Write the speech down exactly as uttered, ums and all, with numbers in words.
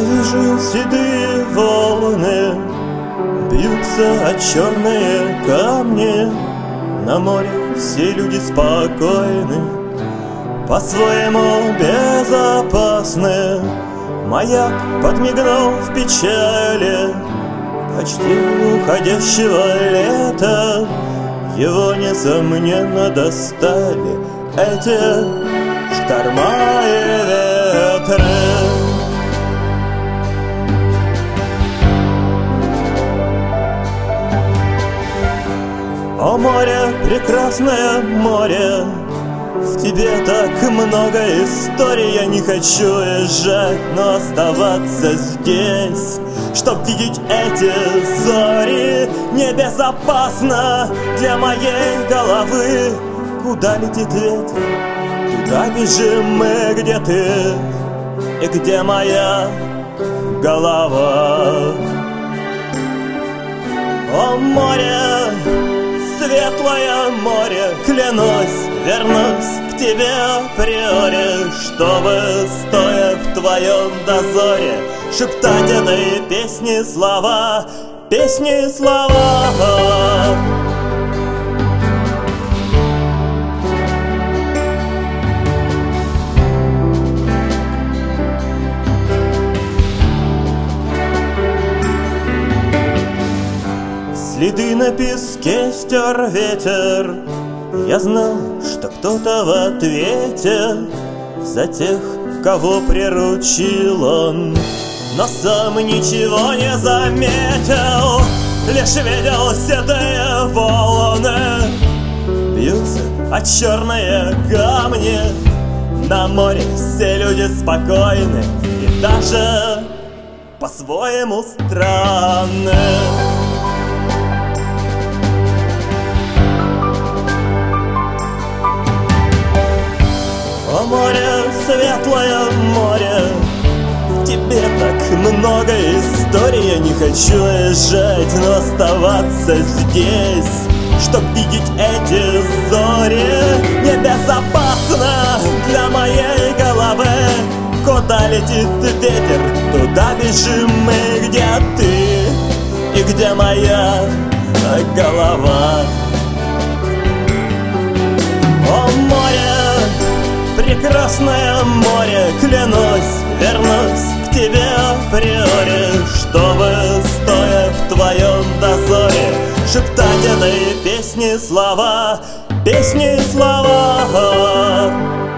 вижу седые волны, бьются о черные камни. На море все люди спокойны, по-своему безопасны. Маяк подмигнул в печали почти уходящего лета. Его, несомненно, достали эти шторма и ветры. О море, прекрасное море, в тебе так много историй. Я не хочу уезжать, но оставаться здесь, чтоб видеть эти зори. Небезопасно для моей головы. Куда летит ветер, туда бежим мы. Где ты и где моя голова? О море, светлое море, клянусь, вернусь к тебе априори, чтобы, стоя в твоем дозоре, шептать этой песни слова, песни слова. Следы на песке стер ветер. Я знал, что кто-то в ответе за тех, кого приручил он, но сам ничего не заметил, лишь видел седые волны, бьются о черные камни. На море все люди спокойны и даже по-своему странны. О море, светлое море, в тебе так много историй. Я не хочу уезжать, но оставаться здесь, чтоб видеть эти зори. Небезопасно для моей головы. Куда летит ветер, туда бежим мы. Где ты и где моя голова? О море, прекрасное море, клянусь, вернусь к тебе априори, чтобы, стоя в твоем дозоре, шептать этой песни слова, песни слова.